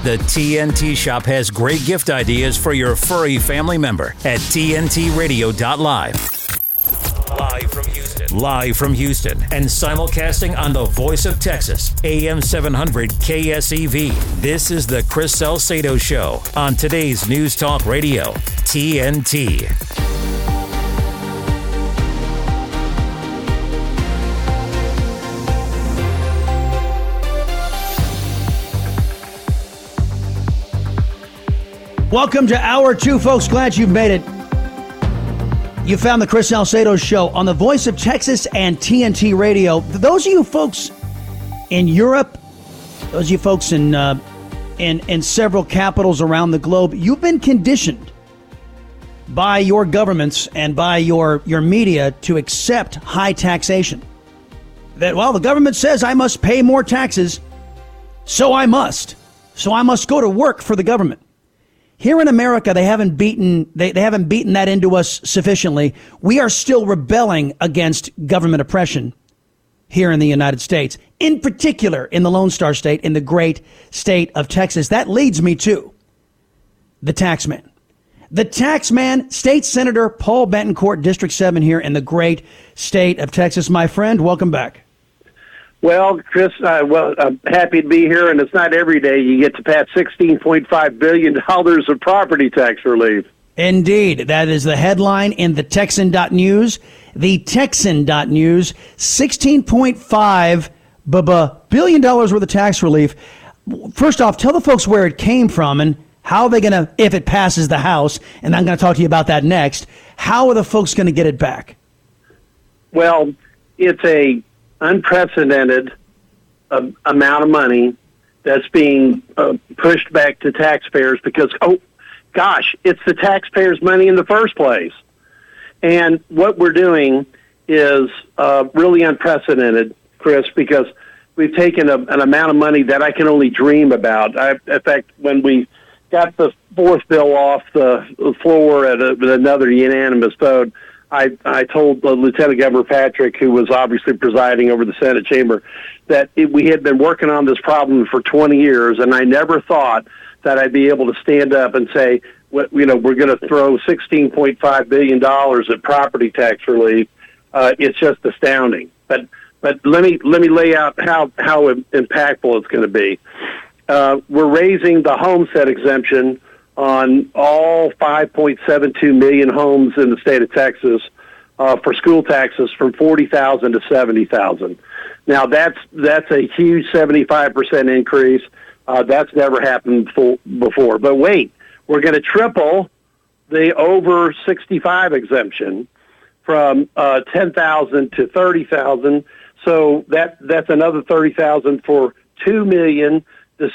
The TNT Shop has great gift ideas for your furry family member at tntradio.live. Live from Houston and simulcasting on the Voice of Texas, AM 700 KSEV. This is the Chris Salcedo Show on today's News Talk Radio, TNT. Welcome to Hour 2, folks. Glad you've made it. You found the Chris Salcedo Show on the Voice of Texas and TNT Radio. Those of you folks in Europe, those of you folks in several capitals around the globe, you've been conditioned by your governments and by your media to accept high taxation. That, well, the government says I must pay more taxes, so I must. So I must go to work for the government. Here in America, they haven't beaten that into us sufficiently. We are still rebelling against government oppression here in the United States, in particular in the Lone Star State, in the great state of Texas. That leads me to the taxman. The taxman, State Senator Paul Bettencourt, District 7 here in the great state of Texas. My friend, welcome back. Well, Chris, I'm happy to be here, and it's not every day you get to pass $16.5 billion of property tax relief. Indeed. That is the headline in the Texan.news. The Texan.news, $16.5 billion worth of tax relief. First off, tell the folks where it came from and how they're going to, if it passes the House, and I'm going to talk to you about that next, how are the folks going to get it back? Well, it's a unprecedented amount of money that's being pushed back to taxpayers because, it's the taxpayers' money in the first place. And what we're doing is really unprecedented, Chris, because we've taken an amount of money that I can only dream about. In fact, when we got the fourth bill off the floor at another unanimous vote, I told Lieutenant Governor Patrick, who was obviously presiding over the Senate chamber, that we had been working on this problem for 20 years, and I never thought that I'd be able to stand up and say, we're going to throw $16.5 billion at property tax relief. It's just astounding. But let me lay out how impactful it's going to be. We're raising the homestead exemption on all 5.72 million homes in the state of Texas for school taxes from $40,000 to $70,000. Now that's a huge 75% increase. That's never happened before. But wait, we're going to triple the over 65 exemption from $10,000 to $30,000. So that's another $30,000 for 2 million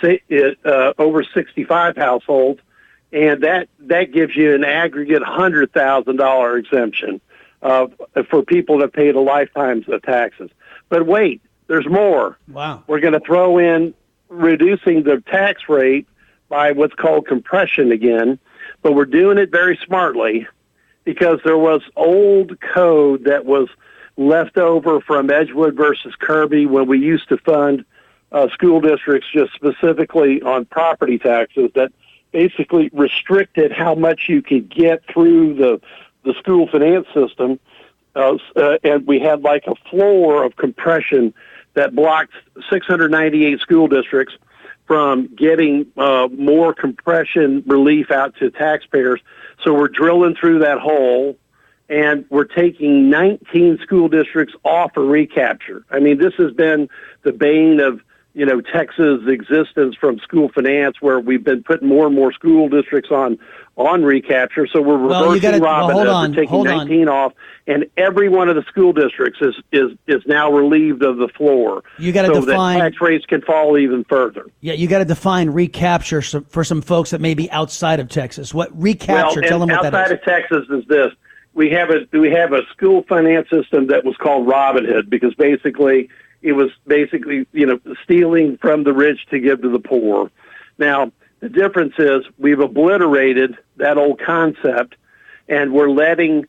over 65 households. And that gives you an aggregate $100,000 exemption for people that paid a lifetime of taxes. But wait, there's more. Wow. We're going to throw in reducing the tax rate by what's called compression again, but we're doing it very smartly because there was old code that was left over from Edgewood versus Kirby when we used to fund school districts just specifically on property taxes that basically restricted how much you could get through the school finance system. And we had like a floor of compression that blocked 698 school districts from getting more compression relief out to taxpayers. So we're drilling through that hole, and we're taking 19 school districts off of recapture. I mean, this has been the bane of Texas' existence from school finance, where we've been putting more and more school districts on recapture. So we're reversing Robin Hood. We're taking 19 off, and every one of the school districts is now relieved of the floor. You got to define that tax rates can fall even further. Yeah, you got to define recapture for some folks that may be outside of Texas. What recapture? Tell them what that is. Outside of Texas is this: we have a school finance system that was called Robin Hood because it was basically, stealing from the rich to give to the poor. Now, the difference is we've obliterated that old concept, and we're letting,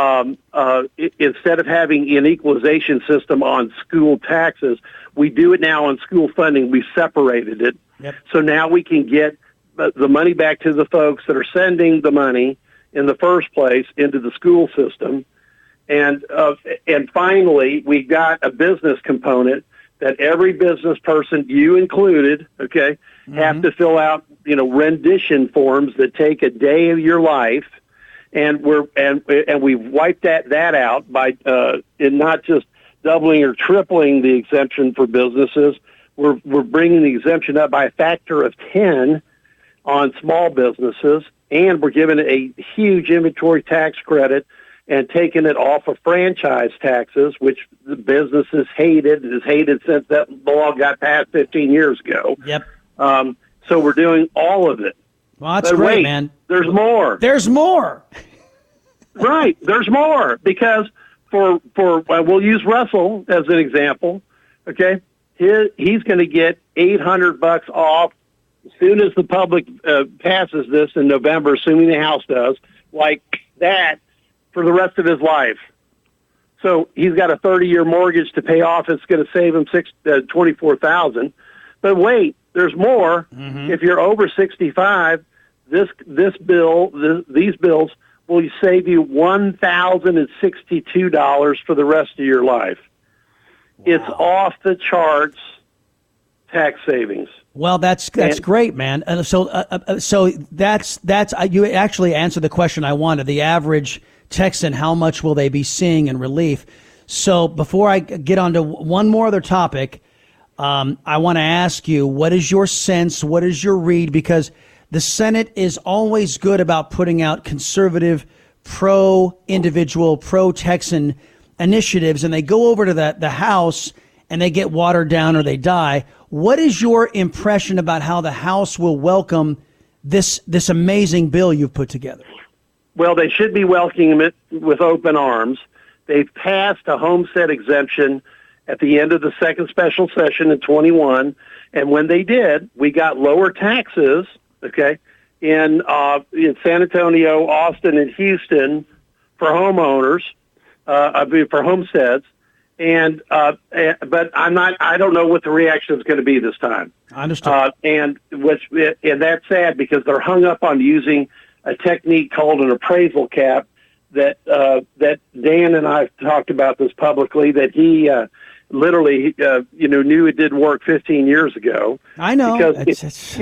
instead of having an equalization system on school taxes, we do it now on school funding. We separated it. Yep. So now we can get the money back to the folks that are sending the money in the first place into the school system. And finally, we got a business component that every business person, you included, okay, have to fill out, rendition forms that take a day of your life. And we've wiped that out by in not just doubling or tripling the exemption for businesses. We're bringing the exemption up by a factor of 10 on small businesses, and we're giving it a huge inventory tax credit and taking it off of franchise taxes, which the businesses hated. It has hated since that law got passed 15 years ago. Yep. So we're doing all of it. Well, that's but great, wait, man. There's more. There's more. Right. There's more because for we'll use Russell as an example. Okay. He's going to get $800 off as soon as the public passes this in November, assuming the House does, like that, for the rest of his life. So he's got a 30-year mortgage to pay off. It's going to save him $24,000. But wait, there's more. If you're over 65, these bills will save you $1,062 for the rest of your life. Wow. It's off the charts tax savings. Well, that's great, man. So that's you actually answered the question I wanted. The average Texan, how much will they be seeing in relief? So before I get on to one more other topic, I want to ask you, what is your sense? What is your read? Because the Senate is always good about putting out conservative, pro-individual, pro-Texan initiatives, and they go over to the House and they get watered down or they die. What is your impression about how the House will welcome this amazing bill you've put together? Well, they should be welcoming it with open arms. They've passed a homestead exemption at the end of the second special session in 21, and when they did, we got lower taxes, okay, in San Antonio, Austin, and Houston for homeowners, for homesteads. But I don't know what the reaction is going to be this time. I understand. And that's sad because they're hung up on using a technique called an appraisal cap that Dan and I have talked about this publicly, that he literally knew it didn't work 15 years ago. I know. Because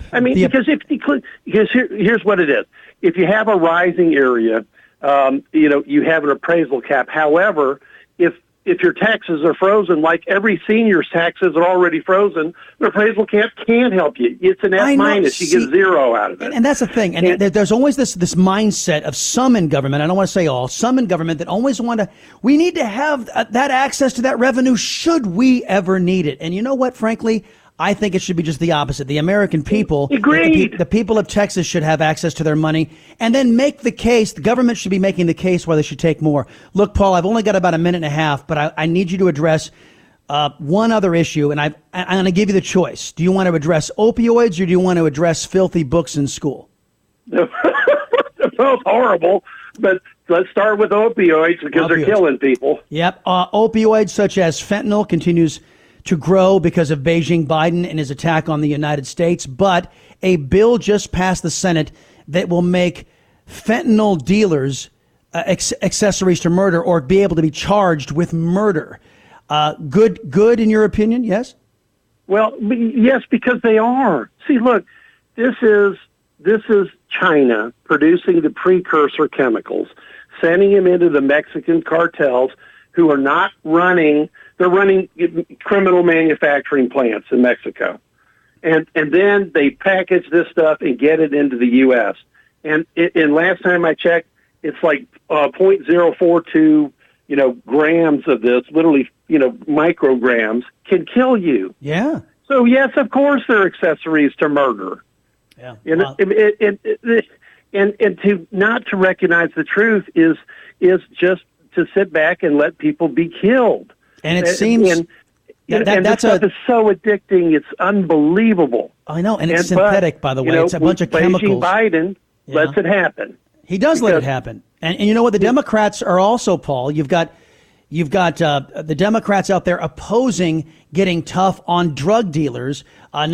here's what it is. If you have a rising area, you have an appraisal cap. However, if your taxes are frozen, like every senior's taxes are already frozen, the appraisal cap can't help you. It's an F minus. You get zero out of it. And that's the thing. And there's always this mindset of some in government, I don't want to say all, some in government that always we need to have that access to that revenue should we ever need it. And you know what, frankly, I think it should be just the opposite. The American people, agreed. The people of Texas should have access to their money and then make the case. The government should be making the case why they should take more. Look, Paul, I've only got about a minute and a half, but I need you to address one other issue, and I'm going to give you the choice. Do you want to address opioids or do you want to address filthy books in school? They're both horrible, but let's start with opioids because they're killing people. Yep. Opioids such as fentanyl continues to grow because of Beijing Biden and his attack on the United States. But a bill just passed the Senate that will make fentanyl dealers accessories to murder or be able to be charged with murder. Good in your opinion, yes? Well, yes, because they are. See, look, this is China producing the precursor chemicals, sending them into the Mexican cartels who are not running. They're running criminal manufacturing plants in Mexico. And then they package this stuff and get it into the U.S. And last time I checked, it's like 0.042, grams of this, literally, micrograms, can kill you. Yeah. So, yes, of course, they're accessories to murder. Yeah. Wow. And to not to recognize the truth is just to sit back and let people be killed. And it seems this stuff is so addicting; it's unbelievable. I know, and it's synthetic, by the way. It's a bunch of chemicals. Biden lets it happen. He does let it happen, and you know what? The Democrats are also, Paul. You've got You've got the Democrats out there opposing getting tough on drug dealers. I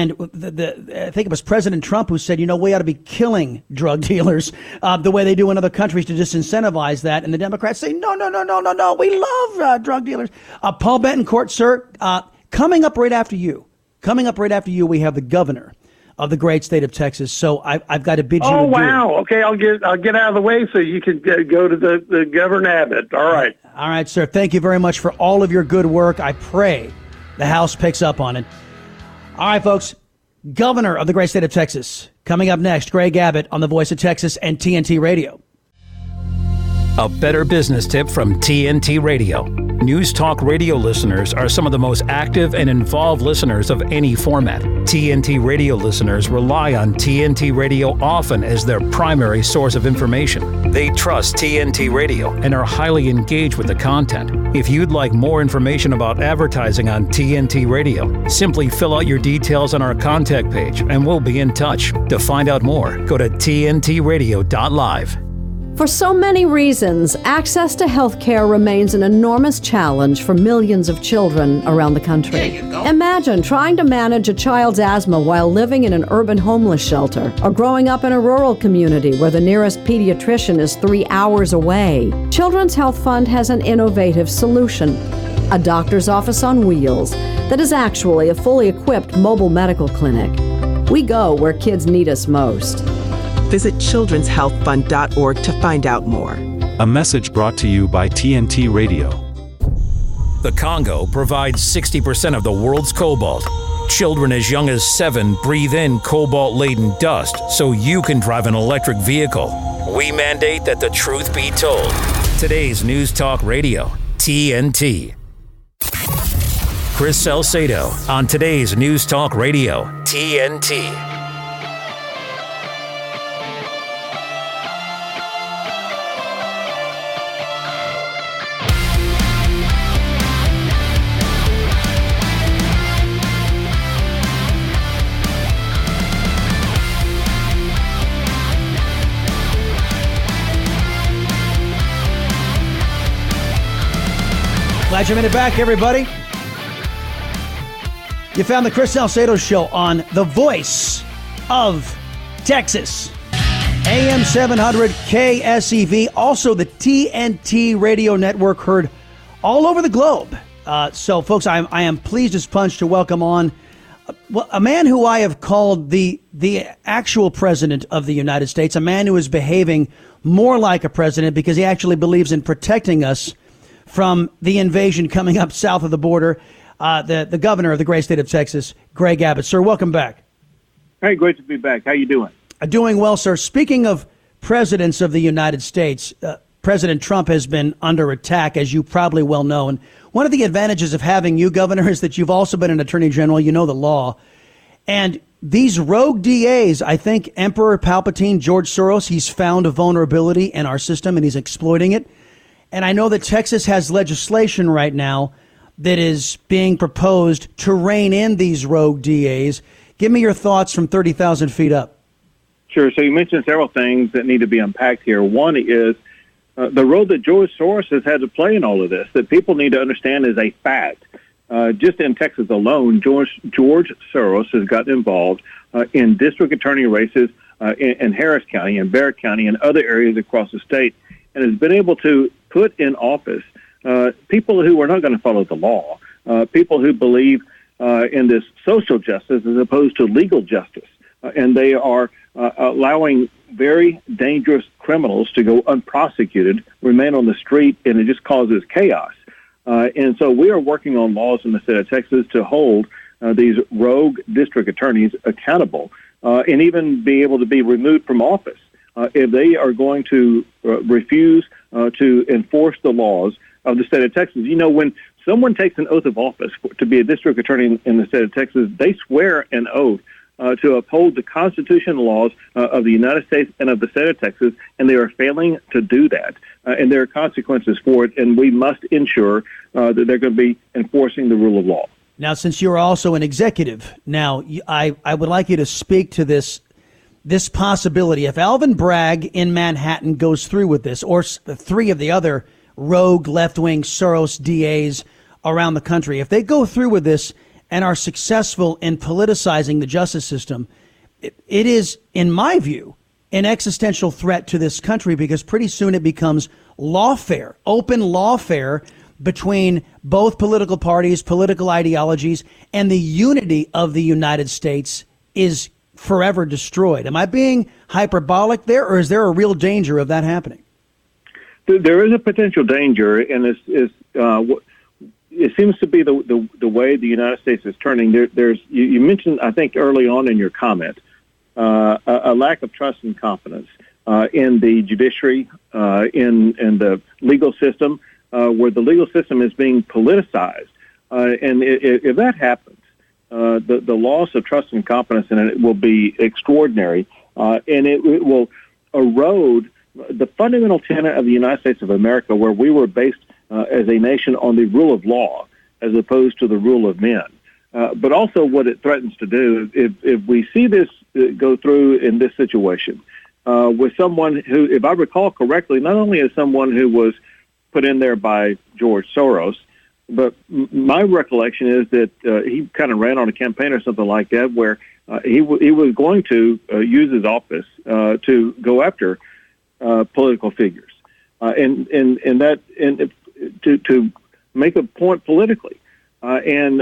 think it was President Trump who said, we ought to be killing drug dealers the way they do in other countries to disincentivize that. And the Democrats say, no, we love drug dealers. Paul Betancourt, sir, coming up right after you, we have the governor of the great state of Texas. So I've got to bid you adieu. Oh, wow. Okay, I'll get out of the way so you can go to the Governor Abbott. All right. All right, sir. Thank you very much for all of your good work. I pray the House picks up on it. All right, folks. Governor of the great state of Texas. Coming up next, Greg Abbott on the Voice of Texas and TNT Radio. A better business tip from TNT Radio. News Talk Radio listeners are some of the most active and involved listeners of any format. TNT Radio listeners rely on TNT Radio often as their primary source of information. They trust TNT Radio and are highly engaged with the content. If you'd like more information about advertising on TNT Radio, simply fill out your details on our contact page and we'll be in touch. To find out more, go to tntradio.live. For so many reasons, access to health care remains an enormous challenge for millions of children around the country. Imagine trying to manage a child's asthma while living in an urban homeless shelter, or growing up in a rural community where the nearest pediatrician is 3 hours away. Children's Health Fund has an innovative solution: a doctor's office on wheels that is actually a fully equipped mobile medical clinic. We go where kids need us most. Visit childrenshealthfund.org to find out more. A message brought to you by TNT Radio. The Congo provides 60% of the world's cobalt. Children as young as 7 breathe in cobalt-laden dust so you can drive an electric vehicle. We mandate that the truth be told. Today's News Talk Radio, TNT. Chris Salcedo on today's News Talk Radio, TNT. Glad you made it back, everybody. You found the Chris Salcedo Show on the Voice of Texas. AM 700 KSEV. Also, the TNT Radio Network, heard all over the globe. So, folks, I am pleased as punch to welcome on a man who I have called the actual president of the United States, a man who is behaving more like a president because he actually believes in protecting us from the invasion coming up south of the border, the governor of the great state of Texas, Greg Abbott. Sir, welcome back. Hey, great to be back. How you doing? Doing well, sir. Speaking of presidents of the United States, President Trump has been under attack, as you probably well know. And one of the advantages of having you, Governor, is that you've also been an attorney general. You know the law. And these rogue DAs, I think Emperor Palpatine, George Soros, he's found a vulnerability in our system and he's exploiting it. And I know that Texas has legislation right now that is being proposed to rein in these rogue DAs. Give me your thoughts from 30,000 feet up. Sure. So you mentioned several things that need to be unpacked here. One is the role that George Soros has had to play in all of this, that people need to understand is a fact. Just in Texas alone, George Soros has gotten involved in district attorney races in Harris County and Barrett County and other areas across the state, and has been able to put in office people who are not going to follow the law, people who believe in this social justice as opposed to legal justice. And they are allowing very dangerous criminals to go unprosecuted, remain on the street, and it just causes chaos. And so we are working on laws in the state of Texas to hold these rogue district attorneys accountable and even be able to be removed from office if they are going to refuse to enforce the laws of the state of Texas. You know, when someone takes an oath of office to be a district attorney in the state of Texas, they swear an oath to uphold the Constitution and laws of the United States and of the state of Texas, and they are failing to do that. And there are consequences for it, and we must ensure that they're going to be enforcing the rule of law. Now, since you're also an executive, now I would like you to speak to this possibility. If Alvin Bragg in Manhattan goes through with this, or 3 of the other rogue left-wing Soros DAs around the country. If they go through with this and are successful in politicizing the justice system, it is, in my view, an existential threat to this country, because pretty soon it becomes lawfare, open lawfare between both political parties, political ideologies, and the unity of the United States is forever destroyed. Am I being hyperbolic there, or is there a real danger of that happening? There is a potential danger, and it seems to be the way the United States is turning. You mentioned, I think, early on in your comment, a lack of trust and confidence in the judiciary, in the legal system, where the legal system is being politicized. And if that happens, the loss of trust and confidence in it will be extraordinary, and it will erode the fundamental tenet of the United States of America, where we were based as a nation on the rule of law as opposed to the rule of men. But also what it threatens to do, if we see this go through in this situation, with someone who, if I recall correctly, not only is someone who was put in there by George Soros, but my recollection is that he kind of ran on a campaign or something like that, where he was going to use his office to go after political figures, and to make a point politically, and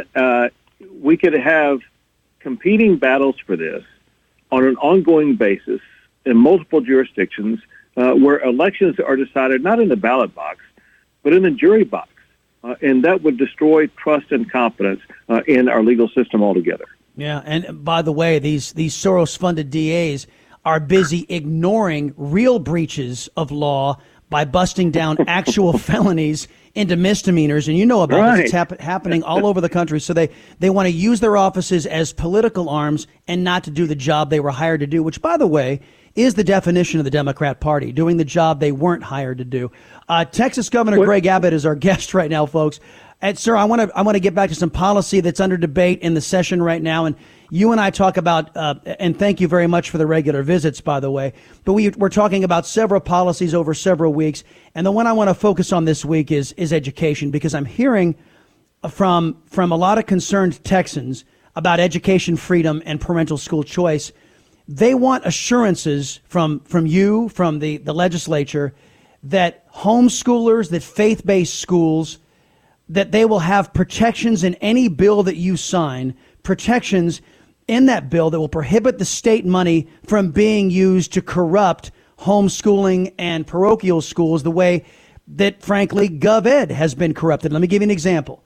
we could have competing battles for this on an ongoing basis in multiple jurisdictions, where elections are decided not in the ballot box, but in the jury box. And that would destroy trust and confidence in our legal system altogether. Yeah, and by the way, these Soros-funded DAs are busy ignoring real breaches of law by busting down actual felonies into misdemeanors. And you know about this. It's happening all over the country. So they want to use their offices as political arms and not to do the job they were hired to do, which, by the way, is the definition of the Democrat Party, doing the job they weren't hired to do. Texas Governor Greg Abbott is our guest right now, folks. And sir, I want to get back to some policy that's under debate in the session right now. And you and I talk about, and thank you very much for the regular visits, by the way, but we're talking about several policies over several weeks. And the one I want to focus on this week is education, because I'm hearing from a lot of concerned Texans about education freedom and parental school choice. They want assurances from you, from the legislature, that homeschoolers, that faith-based schools, that they will have protections in any bill that you sign, protections in that bill that will prohibit the state money from being used to corrupt homeschooling and parochial schools the way that, frankly, GovEd has been corrupted. Let me give you an example.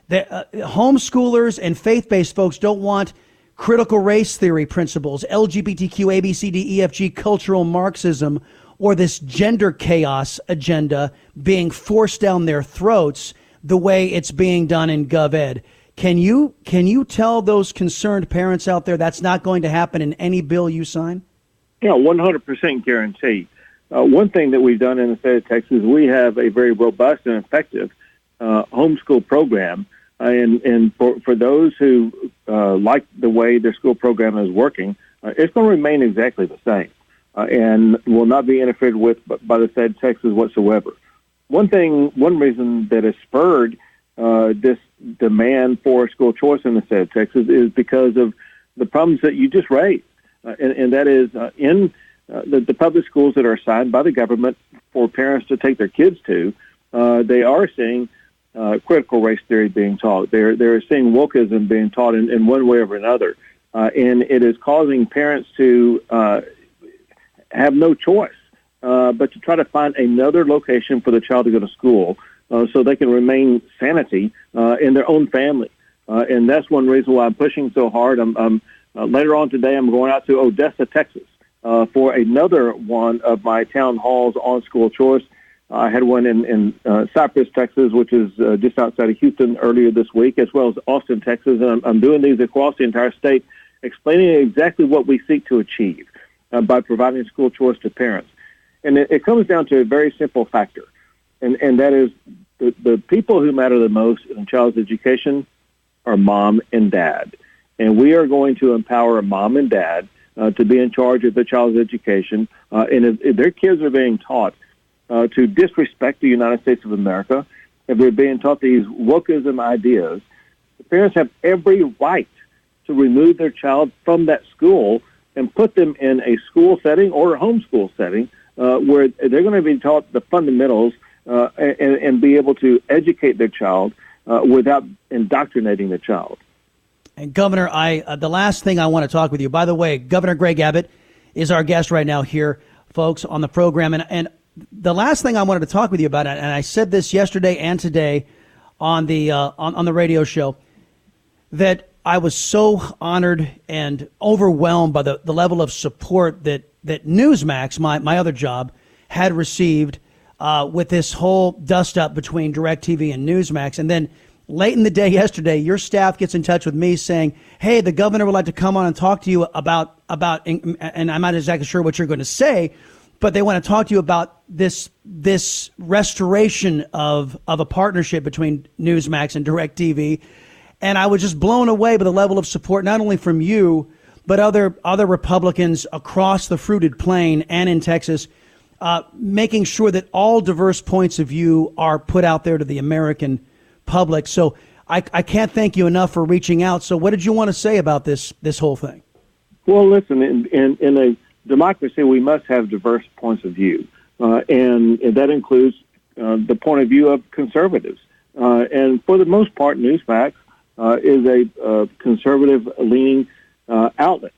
Homeschoolers and faith-based folks don't want critical race theory principles, LGBTQ, ABCD, EFG, cultural Marxism, or this gender chaos agenda being forced down their throats the way it's being done in GovEd. Can you tell those concerned parents out there that's not going to happen in any bill you sign? Yeah, 100% guarantee. One thing that we've done in the state of Texas, we have a very robust and effective homeschool program. And for those who like the way their school program is working, it's going to remain exactly the same and will not be interfered with by the state of Texas whatsoever. One reason that has spurred this demand for school choice in the state of Texas is because of the problems that you just raised, and that is in the public schools that are assigned by the government for parents to take their kids to, they are seeing critical race theory being taught. They're seeing wokeism being taught in one way or another, and it is causing parents to have no choice but to try to find another location for the child to go to school so they can remain sanity in their own family. And that's one reason why I'm pushing so hard. Later on today, I'm going out to Odessa, Texas, for another one of my town halls on school choice. I had one in Cypress, Texas, which is just outside of Houston earlier this week, as well as Austin, Texas. And I'm doing these across the entire state, explaining exactly what we seek to achieve by providing school choice to parents. And it comes down to a very simple factor, and that is the people who matter the most in a child's education are mom and dad. And we are going to empower mom and dad to be in charge of the child's education. And if their kids are being taught to disrespect the United States of America, if they're being taught these wokeism ideas, the parents have every right to remove their child from that school and put them in a school setting or a homeschool setting where they're going to be taught the fundamentals and be able to educate their child without indoctrinating the child. And Governor, the last thing I want to talk with you, by the way, Governor Greg Abbott is our guest right now here, folks, on the program. And the last thing I wanted to talk with you about, and I said this yesterday and today on the on the radio show, that I was so honored and overwhelmed by the level of support that Newsmax, my other job, had received with this whole dust-up between DirecTV and Newsmax. And then late in the day yesterday, your staff gets in touch with me saying, hey, the governor would like to come on and talk to you about and I'm not exactly sure what you're going to say, but they want to talk to you about this restoration of a partnership between Newsmax and DirecTV. And I was just blown away by the level of support, not only from you, but other Republicans across the fruited plain and in Texas, making sure that all diverse points of view are put out there to the American public. So I can't thank you enough for reaching out. So what did you want to say about this whole thing? Well, listen, in a democracy, we must have diverse points of view, and that includes the point of view of conservatives. And for the most part, Newsmax is a conservative-leaning outlet.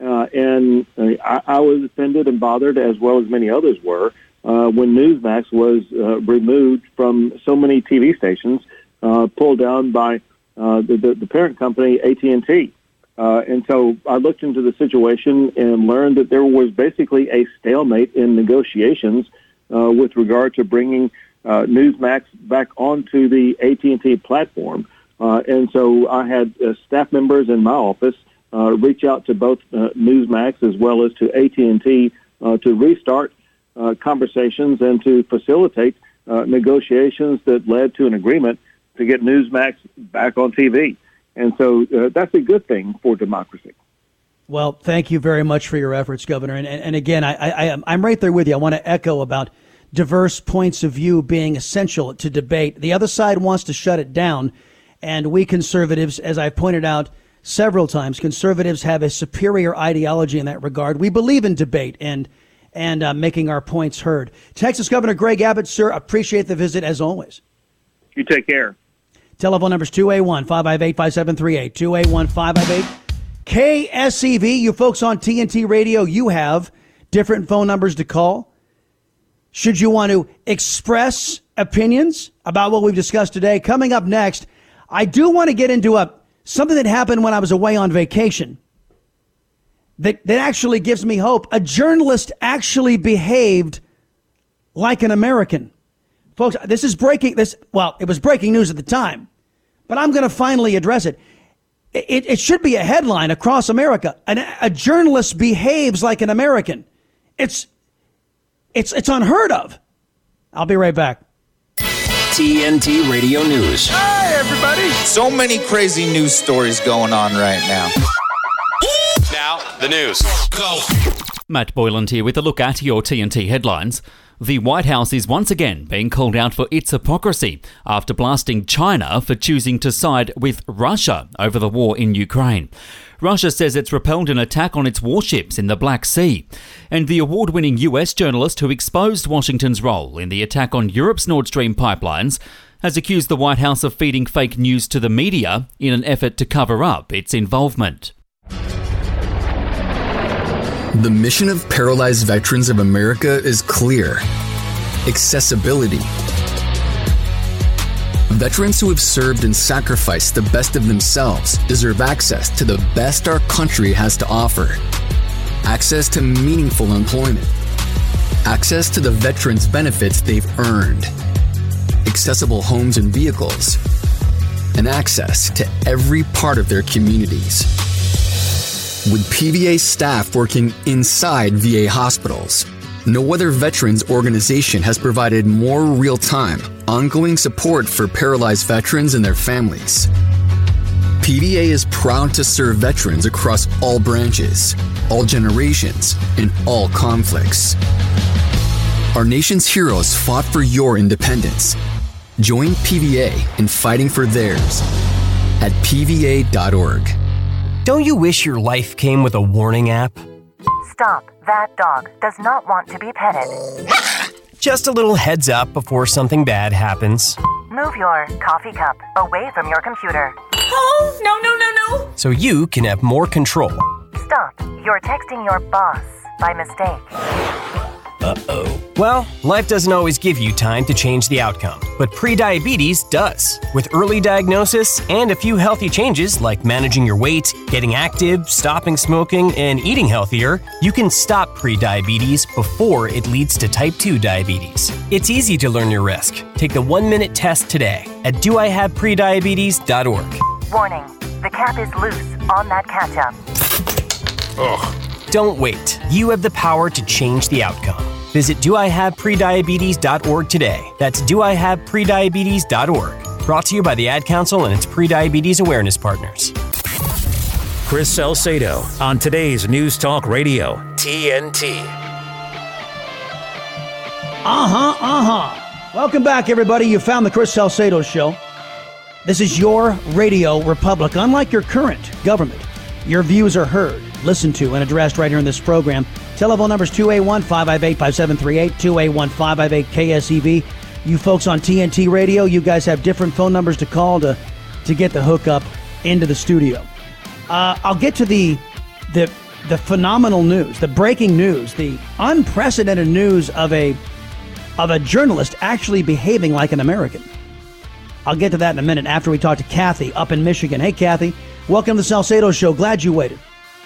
And I was offended and bothered, as well as many others were, when Newsmax was removed from so many TV stations, pulled down by the parent company, AT&T. And so I looked into the situation and learned that there was basically a stalemate in negotiations with regard to bringing Newsmax back onto the AT&T platform. And so I had staff members in my office reach out to both Newsmax as well as to AT&T to restart conversations and to facilitate negotiations that led to an agreement to get Newsmax back on TV. And so that's a good thing for democracy. Well, thank you very much for your efforts, Governor. And again, I'm right there with you. I want to echo about diverse points of view being essential to debate. The other side wants to shut it down. And we conservatives, as I've pointed out several times, conservatives have a superior ideology in that regard. We believe in debate and making our points heard. Texas Governor Greg Abbott, sir, appreciate the visit as always. You take care. Telephone numbers 281-558-5738, 281-558-KSEV. You folks on TNT Radio, you have different phone numbers to call. Should you want to express opinions about what we've discussed today? Coming up next, I do want to get into something that happened when I was away on vacation that actually gives me hope. A journalist actually behaved like an American. Folks, this is breaking. It was breaking news at the time, but I'm going to finally address it. It should be a headline across America. A journalist behaves like an American. It's unheard of. I'll be right back. TNT Radio News. Hi, everybody. So many crazy news stories going on right now. Now, the news. Go. Matt Boyland here with a look at your TNT headlines. The White House is once again being called out for its hypocrisy after blasting China for choosing to side with Russia over the war in Ukraine. Russia says it's repelled an attack on its warships in the Black Sea. And the award-winning US journalist who exposed Washington's role in the attack on Europe's Nord Stream pipelines has accused the White House of feeding fake news to the media in an effort to cover up its involvement. The mission of Paralyzed Veterans of America is clear: accessibility. Veterans who have served and sacrificed the best of themselves deserve access to the best our country has to offer. Access to meaningful employment. Access to the veterans' benefits they've earned. Accessible homes and vehicles. And access to every part of their communities. With PVA staff working inside VA hospitals, no other veterans organization has provided more real-time, ongoing support for paralyzed veterans and their families. PVA is proud to serve veterans across all branches, all generations, and all conflicts. Our nation's heroes fought for your independence. Join PVA in fighting for theirs at PVA.org. Don't you wish your life came with a warning app? Stop. That dog does not want to be petted. Just a little heads up before something bad happens. Move your coffee cup away from your computer. Oh, no. So you can have more control. Stop. You're texting your boss by mistake. Uh-oh. Well, life doesn't always give you time to change the outcome, but prediabetes does. With early diagnosis and a few healthy changes like managing your weight, getting active, stopping smoking, and eating healthier, you can stop prediabetes before it leads to type 2 diabetes. It's easy to learn your risk. Take the 1-minute test today at doihaveprediabetes.org. Warning, the cap is loose on that ketchup. Ugh. Don't wait. You have the power to change the outcome. Visit doihaveprediabetes.org today. That's doihaveprediabetes.org. Brought to you by the Ad Council and its Prediabetes Awareness Partners. Chris Salcedo on today's News Talk Radio, TNT. Welcome back, everybody. You found the Chris Salcedo Show. This is your radio republic. Unlike your current government, your views are heard, listened to, and addressed right here in this program. Telephone numbers 281-558-5738, 281-558-KSEV. You folks on TNT Radio, you guys have different phone numbers to call to get the hookup into the studio. I'll get to the phenomenal news, the breaking news, the unprecedented news of a journalist actually behaving like an American. I'll get to that in a minute after we talk to Kathy up in Michigan. Hey, Kathy, welcome to the Salcedo Show. Glad you waited.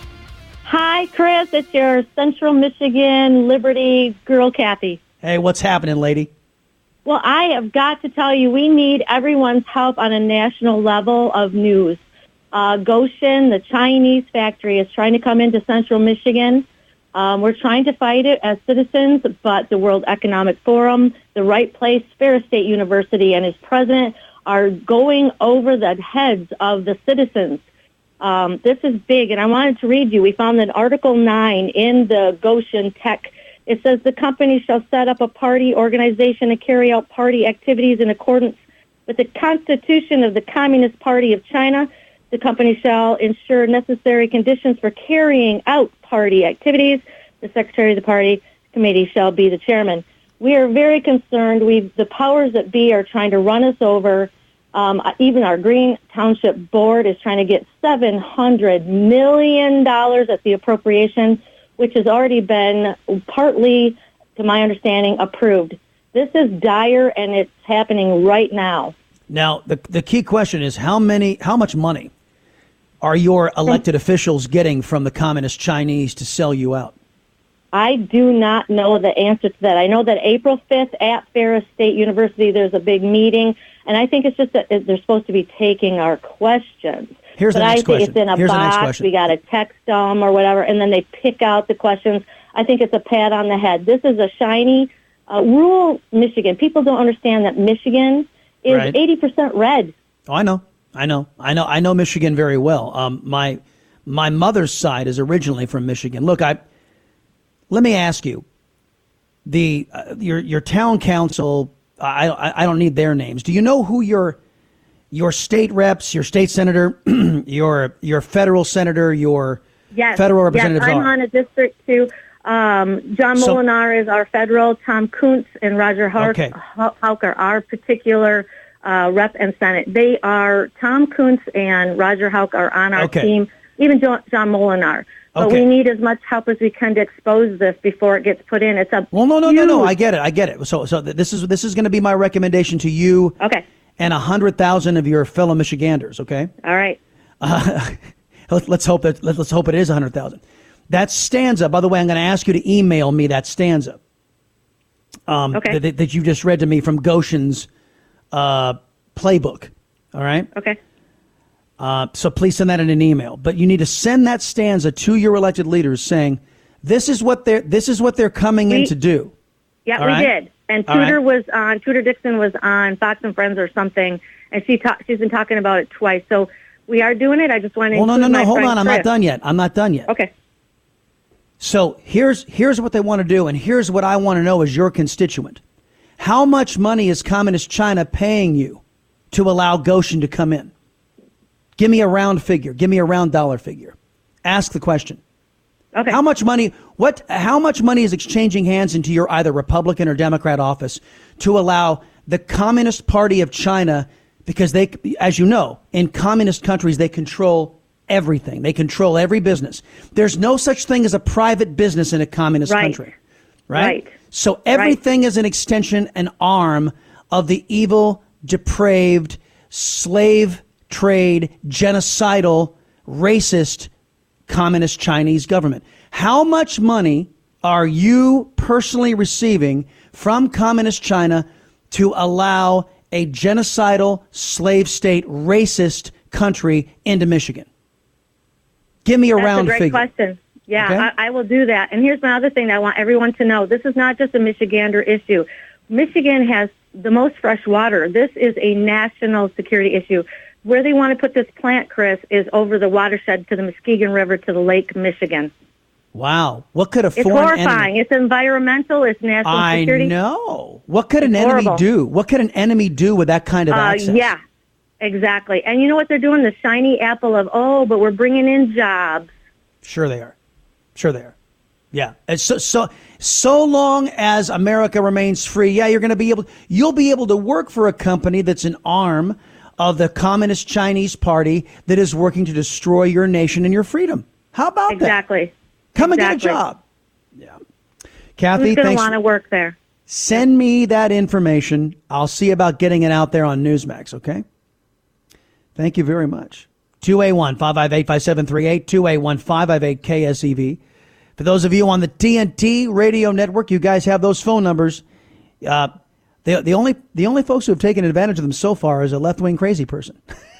Hi, Chris. It's your Central Michigan Liberty girl, Kathy. Hey, what's happening, lady? Well, I have got to tell you, we need everyone's help on a national level of news. Goshen, the Chinese factory, is trying to come into Central Michigan. We're trying to fight it as citizens, but the World Economic Forum, the Right Place, Ferris State University, and its president are going over the heads of the citizens. This is big, and I wanted to read you. We found that Article 9 in the Goshen Tech. It says the company shall set up a party organization to carry out party activities in accordance with the Constitution of the Communist Party of China. The company shall ensure necessary conditions for carrying out party activities. The secretary of the party committee shall be the chairman. We are very concerned. The powers that be are trying to run us over. Even our Green Township Board is trying to get $700 million at the appropriation, which has already been partly, to my understanding, approved. This is dire, and it's happening right now. Now, the key question is how much money are your elected officials getting from the Communist Chinese to sell you out? I do not know the answer to that. I know that April 5th at Ferris State University, there's a big meeting, and I think it's just that they're supposed to be taking our questions. Here's the next question. I think it's in a box. We got to text them or whatever, and then they pick out the questions. I think it's a pat on the head. This is a shiny, rural Michigan. People don't understand that Michigan is 80% red. Oh, I know Michigan very well. My mother's side is originally from Michigan. Look, let me ask you, your town council. I don't need their names. Do you know who your state reps, your state senator, your federal senator, your federal representatives I'm are? on a district too. John Molinar is our federal. Tom Kuntz and Roger Hauk are our particular rep and senate. They are Tom Kuntz and Roger Hauk are on our team. Even John Molinar. But we need as much help as we can to expose this before it gets put in. It's a no. I get it. So this is going to be my recommendation to you. Okay. And 100,000 of your fellow Michiganders. Okay. All right. Let's hope it is 100,000. That stanza. By the way, I'm going to ask you to email me that stanza. That you just read to me from Goshen's playbook. All right. Okay. So please send that in an email. But you need to send that stanza to your elected leaders, saying, "This is what they're coming in to do." Yeah, we did. And Tudor Dixon was on Fox and Friends or something, and she's been talking about it twice. So we are doing it. I just want to. Well, no. Hold on. I'm not done yet. Okay. So here's what they want to do, and here's what I want to know as your constituent. How much money is Communist China paying you to allow Goshen to come in? Give me a round figure. Give me a round dollar figure. Ask the question. Okay. How much money is exchanging hands into your either Republican or Democrat office to allow the Communist Party of China, because they, as you know, in communist countries, they control everything. They control every business. There's no such thing as a private business in a communist country. Right? So everything is an extension, an arm of the evil, depraved, slave trade, genocidal, racist communist Chinese government. How much money are you personally receiving from communist China to allow a genocidal, slave state, racist country into Michigan? Give me a round figure. That's a great question. Yeah, Okay. I will do that. And here's my other thing that I want everyone to know. This is not just a Michigander issue. Michigan has the most fresh water. This is a national security issue. Where they want to put this plant, Chris, is over the watershed to the Muskegon River to the Lake Michigan. Wow. What could a It's foreign horrifying. enemy... It's environmental. It's national security. I know. What could an It's enemy horrible. do? What could an enemy do with that kind of access? Yeah, exactly. And you know what they're doing? The shiny apple of, but we're bringing in jobs. Sure they are. Sure they are. Yeah. And so long as America remains free, you'll be able to work for a company that's an arm of the Communist Chinese Party that is working to destroy your nation and your freedom. How about that? Exactly. Come and get a job. Yeah. Kathy, Who's going to thanks. want to work there? Send me that information. I'll see about getting it out there on Newsmax, okay? Thank you very much. 281-558-5738, 281-558-KSEV. For those of you on the TNT radio network, you guys have those phone numbers. The only folks who have taken advantage of them so far is a left-wing crazy person.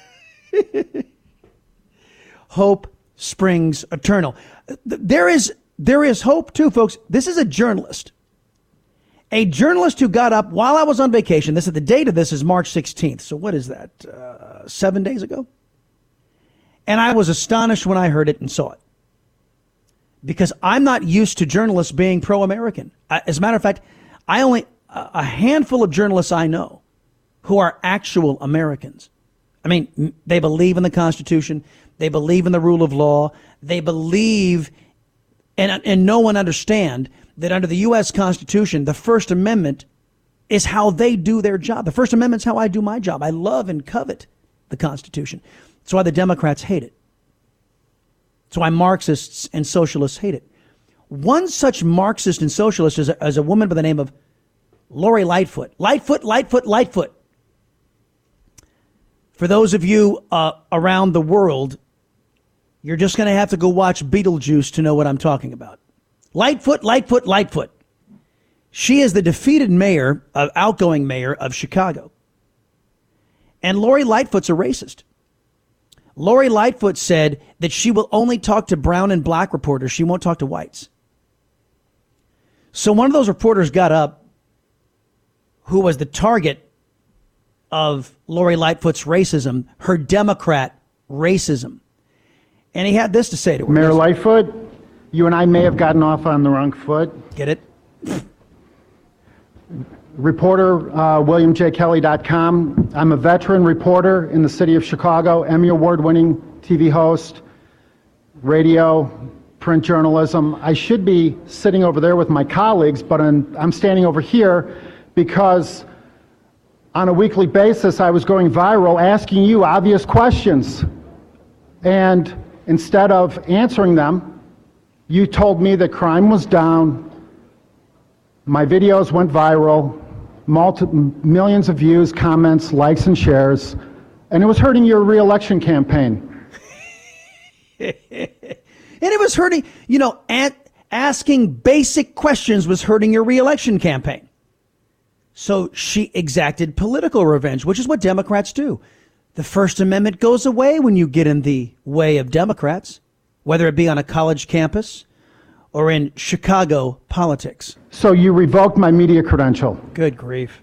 Hope springs eternal. There is hope too, folks. This is a journalist. A journalist who got up while I was on vacation. The date of this is March 16th. So what is that? 7 days ago? And I was astonished when I heard it and saw it. Because I'm not used to journalists being pro-American. As a matter of fact, a handful of journalists I know who are actual Americans. I mean, they believe in the Constitution. They believe in the rule of law. They believe, and know and understand that under the U.S. Constitution, the First Amendment is how they do their job. The First Amendment is how I do my job. I love and covet the Constitution. That's why the Democrats hate it. That's why Marxists and socialists hate it. One such Marxist and socialist is a woman by the name of Lori Lightfoot. Lightfoot. For those of you around the world, you're just going to have to go watch Beetlejuice to know what I'm talking about. Lightfoot. She is the defeated outgoing mayor of Chicago. And Lori Lightfoot's a racist. Lori Lightfoot said that she will only talk to brown and black reporters. She won't talk to whites. So one of those reporters got up who was the target of Lori Lightfoot's racism, her Democrat racism. And he had this to say to her. Mayor Lightfoot, you and I may have gotten off on the wrong foot. Get it? Reporter, WilliamJKelly.com. I'm a veteran reporter in the city of Chicago, Emmy Award-winning TV host, radio, print journalism. I should be sitting over there with my colleagues, but I'm standing over here because on a weekly basis I was going viral asking you obvious questions. And instead of answering them, you told me that crime was down, my videos went viral, millions of views, comments, likes, and shares, and it was hurting your re-election campaign. And it was hurting, asking basic questions was hurting your re-election campaign. So she exacted political revenge, which is what Democrats do. The First Amendment goes away when you get in the way of Democrats, whether it be on a college campus or in Chicago politics. So you revoked my media credential. Good grief.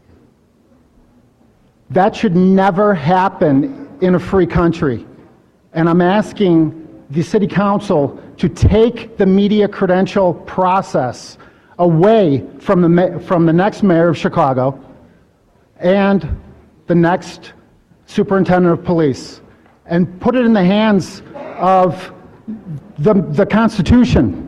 That should never happen in a free country. And I'm asking the city council to take the media credential process away from the next mayor of Chicago and the next superintendent of police and put it in the hands of the Constitution.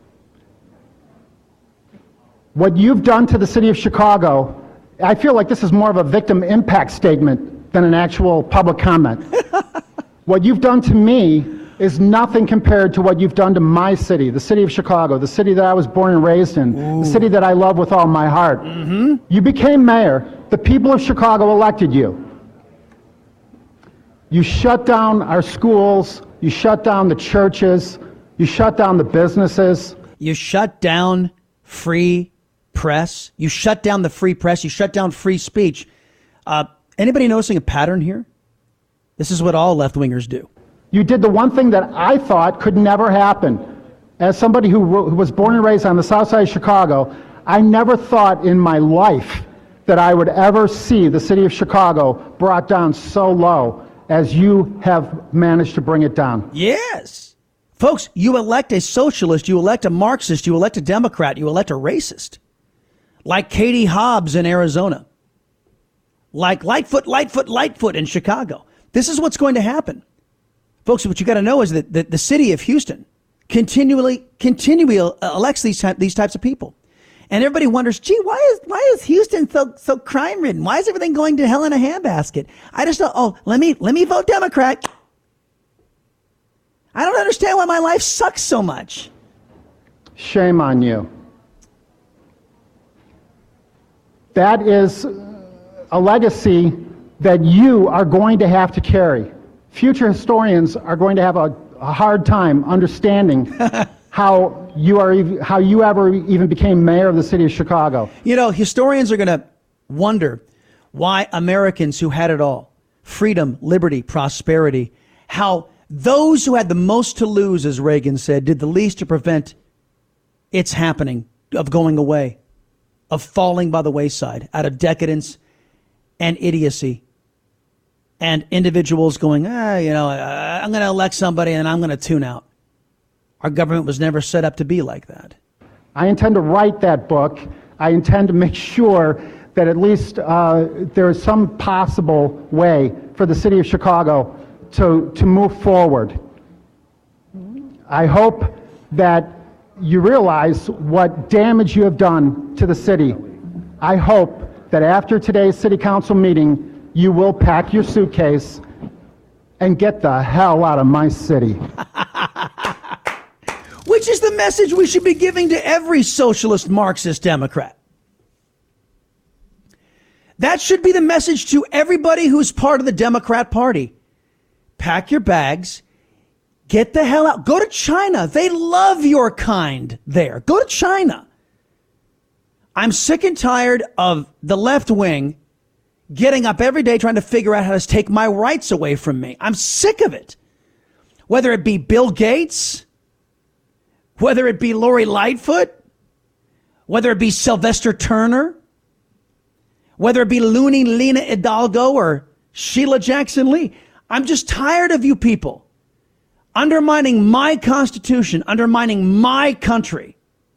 What you've done to the city of Chicago, I feel like this is more of a victim impact statement than an actual public comment. What you've done to me is nothing compared to what you've done to my city, the city of Chicago, the city that I was born and raised in, the city that I love with all my heart. Mm-hmm. You became mayor. The people of Chicago elected you. You shut down our schools. You shut down the churches. You shut down the businesses. You shut down free press. You shut down the free press. You shut down free speech. Anybody noticing a pattern here? This is what all left-wingers do. You did the one thing that I thought could never happen. As somebody who was born and raised on the south side of Chicago, I never thought in my life that I would ever see the city of Chicago brought down so low as you have managed to bring it down. Yes. Folks, you elect a socialist, you elect a Marxist, you elect a Democrat, you elect a racist. Like Katie Hobbs in Arizona. Like Lightfoot in Chicago. This is what's going to happen. Folks, what you got to know is that the city of Houston continually elects these types of people. And everybody wonders, gee, why is Houston so crime ridden? Why is everything going to hell in a handbasket? I just thought, let me vote Democrat. I don't understand why my life sucks so much. Shame on you. That is a legacy that you are going to have to carry. Future historians are going to have a hard time understanding how you ever even became mayor of the city of Chicago. You know, historians are going to wonder why Americans who had it all, freedom, liberty, prosperity, how those who had the most to lose, as Reagan said, did the least to prevent its happening, of going away, of falling by the wayside, out of decadence and idiocy. And individuals going, I'm going to elect somebody and I'm going to tune out. Our government was never set up to be like that. I intend to write that book. I intend to make sure that at least there is some possible way for the city of Chicago to move forward. I hope that you realize what damage you have done to the city. I hope that after today's city council meeting, you will pack your suitcase and get the hell out of my city. Which is the message we should be giving to every socialist, Marxist, Democrat. That should be the message to everybody who's part of the Democrat Party. Pack your bags, get the hell out. Go to China. They love your kind there. Go to China. I'm sick and tired of the left wing getting up every day trying to figure out how to take my rights away from me. I'm sick of it. Whether it be Bill Gates, whether it be Lori Lightfoot, whether it be Sylvester Turner, whether it be Looney Lena Hidalgo or Sheila Jackson Lee. I'm just tired of you people undermining my Constitution, undermining my country.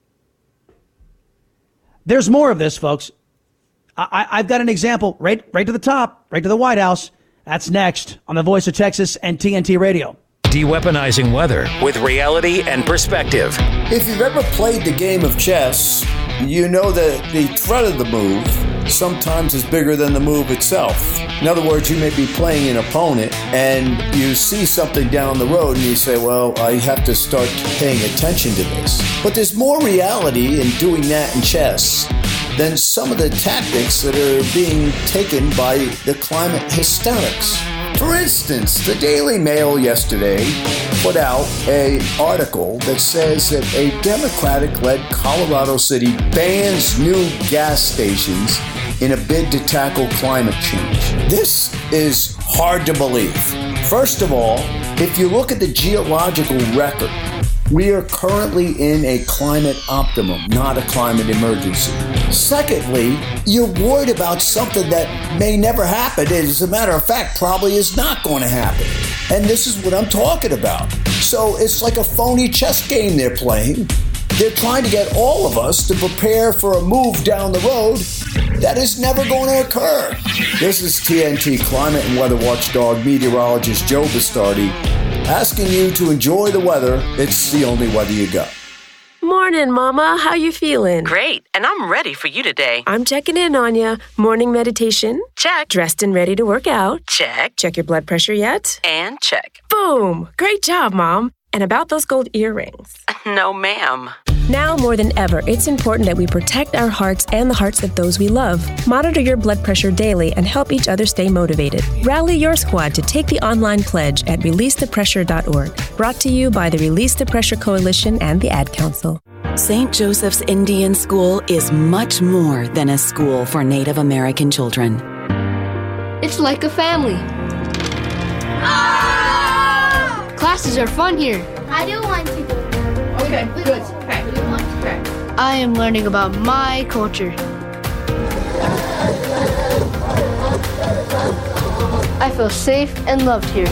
There's more of this, folks. I've got an example right to the top, right to the White House. That's next on the Voice of Texas and TNT Radio. De-weaponizing weather with reality and perspective. If you've ever played the game of chess, you know that the threat of the move sometimes is bigger than the move itself. In other words, you may be playing an opponent and you see something down the road and you say, well, I have to start paying attention to this. But there's more reality in doing that in chess than some of the tactics that are being taken by the climate hysterics. For instance, the Daily Mail yesterday put out an article that says that a Democratic-led Colorado city bans new gas stations in a bid to tackle climate change. This is hard to believe. First of all, if you look at the geological record, we are currently in a climate optimum, not a climate emergency. Secondly, you're worried about something that may never happen. As a matter of fact, probably is not going to happen. And this is what I'm talking about. So it's like a phony chess game they're playing. They're trying to get all of us to prepare for a move down the road that is never going to occur. This is TNT climate and weather watchdog meteorologist Joe Bastardi asking you to enjoy the weather. It's the only weather you got. Morning, Mama. How you feeling? Great, and I'm ready for you today. I'm checking in on you. Morning meditation? Check. Dressed and ready to work out? Check. Check your blood pressure yet? And check. Boom! Great job, Mom. And about those gold earrings? No, ma'am. Now more than ever, it's important that we protect our hearts and the hearts of those we love. Monitor your blood pressure daily and help each other stay motivated. Rally your squad to take the online pledge at releasethepressure.org. Brought to you by the Release the Pressure Coalition and the Ad Council. St. Joseph's Indian School is much more than a school for Native American children. It's like a family. Ah! Classes are fun here. I do want to go. Okay, good. I am learning about my culture. I feel safe and loved here.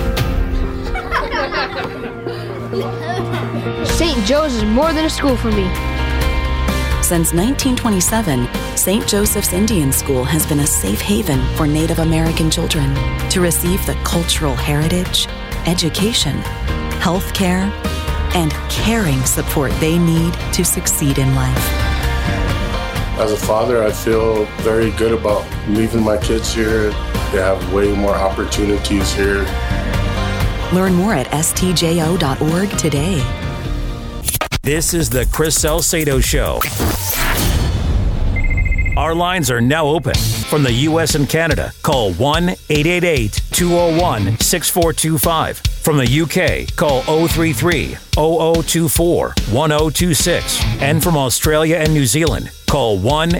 St. Joe's is more than a school for me. Since 1927, St. Joseph's Indian School has been a safe haven for Native American children to receive the cultural heritage, education, health care, and caring support they need to succeed in life. As a father, I feel very good about leaving my kids here. They have way more opportunities here. Learn more at stjo.org today. This is the Chris Salcedo Show. Our lines are now open. From the U.S. and Canada, call 1-888-201-6425. From the U.K., call 033-0024-1026. And from Australia and New Zealand, call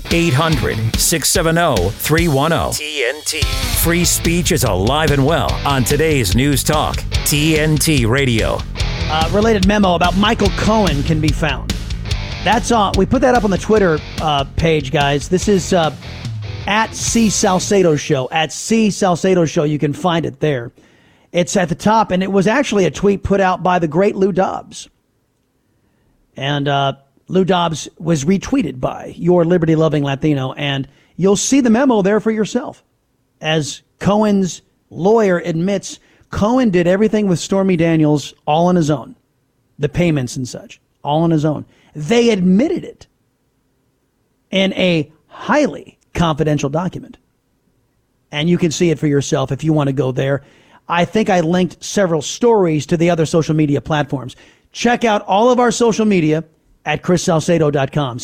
1-800-670-310. TNT. Free speech is alive and well on today's News Talk, TNT Radio. Related memo about Michael Cohen can be found. That's on. We put that up on the Twitter page, guys. This is at C Salcedo Show. At C Salcedo Show. You can find it there. It's at the top, and it was actually a tweet put out by the great Lou Dobbs. And Lou Dobbs was retweeted by your liberty-loving Latino, and you'll see the memo there for yourself. As Cohen's lawyer admits, Cohen did everything with Stormy Daniels all on his own. The payments and such, all on his own. They admitted it in a highly confidential document. And you can see it for yourself if you want to go there. I think I linked several stories to the other social media platforms. Check out all of our social media at chrissalcedo.com.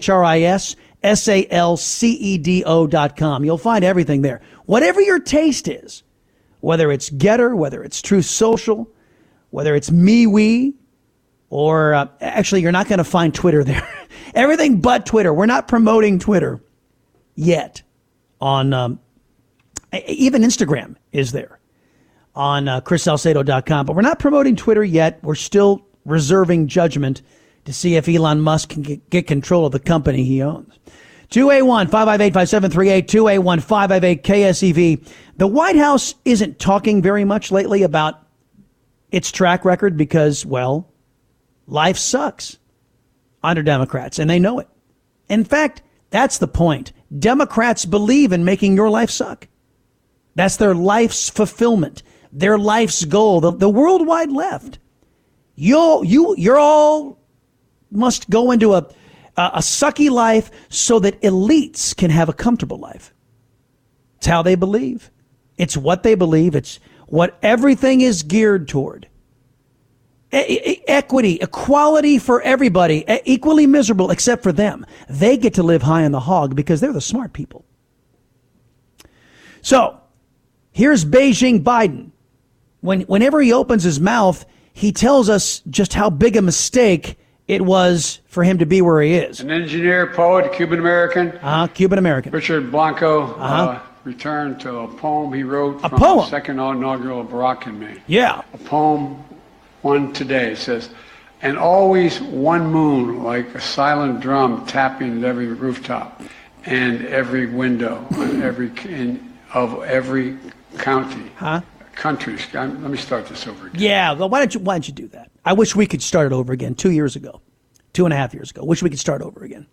ChrisSalcedo.com. You'll find everything there. Whatever your taste is, whether it's Getter, whether it's Truth Social, whether it's MeWe, or actually, you're not going to find Twitter there. Everything but Twitter. We're not promoting Twitter yet. On even Instagram is there on chrissalcedo.com. But we're not promoting Twitter yet. We're still reserving judgment to see if Elon Musk can get control of the company he owns. 281-558-5738, 281-558-KSEV. The White House isn't talking very much lately about its track record because, well, life sucks under Democrats, and they know it. In fact, that's the point. Democrats believe in making your life suck. That's their life's fulfillment, their life's goal, the worldwide left. You're all must go into a sucky life so that elites can have a comfortable life. It's how they believe. It's what they believe. It's what everything is geared toward. Equity, equality for everybody, equally miserable except for them. They get to live high on the hog because they're the smart people. So, here's Beijing Biden. Whenever he opens his mouth, he tells us just how big a mistake it was for him to be where he is. An engineer, poet, Cuban-American. Cuban-American. Richard Blanco returned to a poem he wrote from the second inaugural of Barack and me. Yeah. A poem, one today. It says, and always one moon like a silent drum tapping at every rooftop and every window on of every county. countries. Let me start this over again. Yeah, well, why don't you do that? I wish we could start it over again 2 years ago. 2.5 years ago. Wish we could start over again.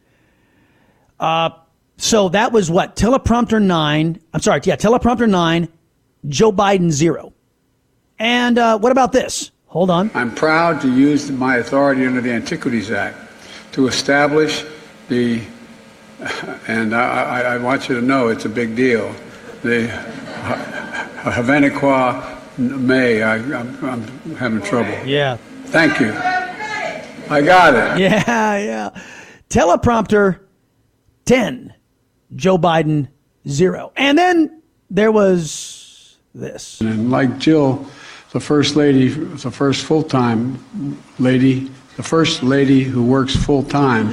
So that was what? Teleprompter 9. Teleprompter 9, Joe Biden 0. And what about this? Hold on. I'm proud to use my authority under the Antiquities Act to establish the, and I want you to know it's a big deal, the Havaniqua May. I'm having trouble. Yeah. Thank you. I got it. Yeah. Teleprompter 10, Joe Biden 0. And then there was this. And like Jill, the first lady, the first full-time lady, the first lady who works full-time,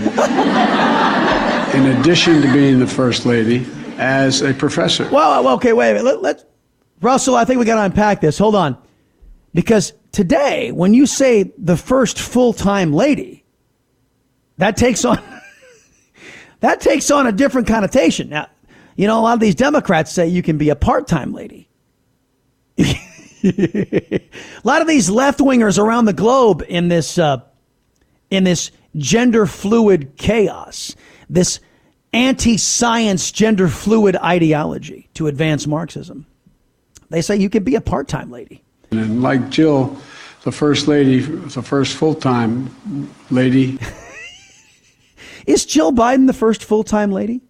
in addition to being the first lady, as a professor. Well, okay, wait a minute. Russell, I think we got to unpack this. Hold on. Because today, when you say the first full-time lady, that takes on a different connotation. Now, a lot of these Democrats say you can be a part-time lady. A lot of these left-wingers around the globe in this gender-fluid chaos, this anti-science gender-fluid ideology to advance Marxism, they say you can be a part-time lady. And like Jill, the first lady, the first full-time lady. Is Jill Biden the first full-time lady?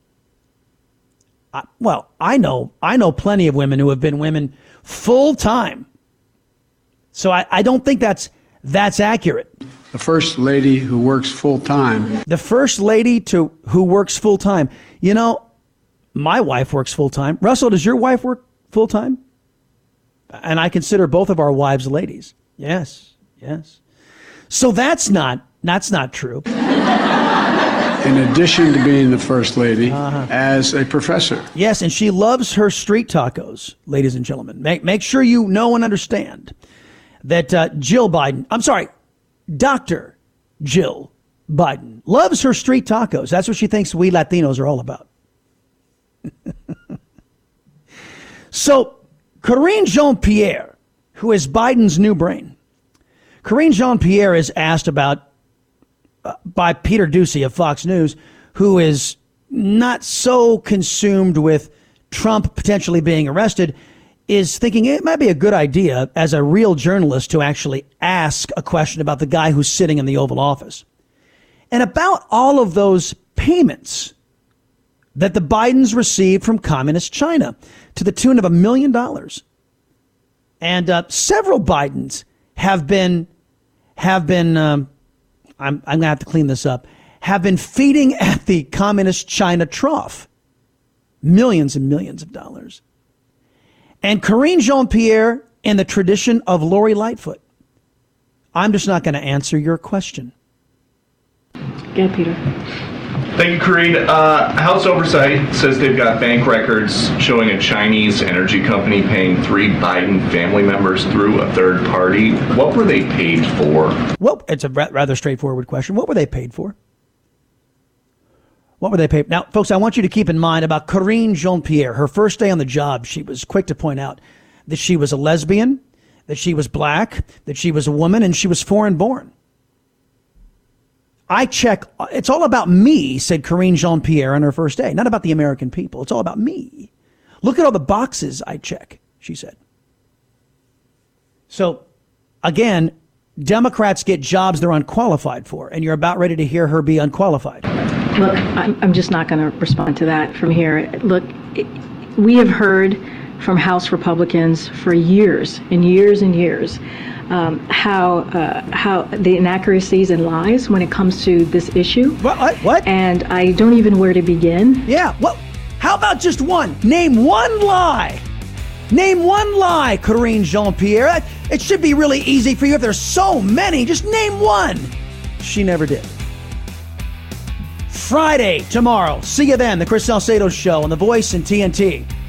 I know plenty of women who have been women full-time. So I don't think that's accurate. The first lady who works full-time. The first lady who works full-time. My wife works full-time. Russell, does your wife work full-time? And I consider both of our wives ladies. Yes. So that's not true. In addition to being the first lady, as a professor. Yes, and she loves her street tacos, ladies and gentlemen. Make sure you know and understand that Jill Biden, Dr. Jill Biden, loves her street tacos. That's what she thinks we Latinos are all about. So, Karine Jean-Pierre, who is Biden's new brain, Karine Jean-Pierre is asked about by Peter Doocy of Fox News, who is not so consumed with Trump potentially being arrested, is thinking it might be a good idea as a real journalist to actually ask a question about the guy who's sitting in the Oval Office. And about all of those payments that the Bidens received from communist China to the tune of $1 million. And several Bidens have been I'm going to have to clean this up, have been feeding at the communist China trough millions and millions of dollars. And Karine Jean-Pierre, in the tradition of Lori Lightfoot, I'm just not going to answer your question. Yeah, Peter. Thank you, Karine. House Oversight says they've got bank records showing a Chinese energy company paying 3 Biden family members through a third party. What were they paid for? Well, it's a rather straightforward question. What were they paid for? What were they paid? Now, folks, I want you to keep in mind about Karine Jean-Pierre. Her first day on the job, she was quick to point out that she was a lesbian, that she was black, that she was a woman, and she was foreign born. I check, it's all about me, said Karine Jean-Pierre on her first day. Not about the American people. It's all about me. Look at all the boxes I check, she said. So, again, Democrats get jobs they're unqualified for, and you're about ready to hear her be unqualified. Look, I'm just not going to respond to that from here. Look, we have heard from House Republicans for years and years and years how the inaccuracies and lies when it comes to this issue. What? And I don't even know where to begin. Yeah. Well, how about just one? Name one lie. Name one lie, Karine Jean-Pierre. It should be really easy for you if there's so many. Just name one. She never did. Friday, tomorrow. See you then. The Chris Salcedo Show on The Voice and TNT.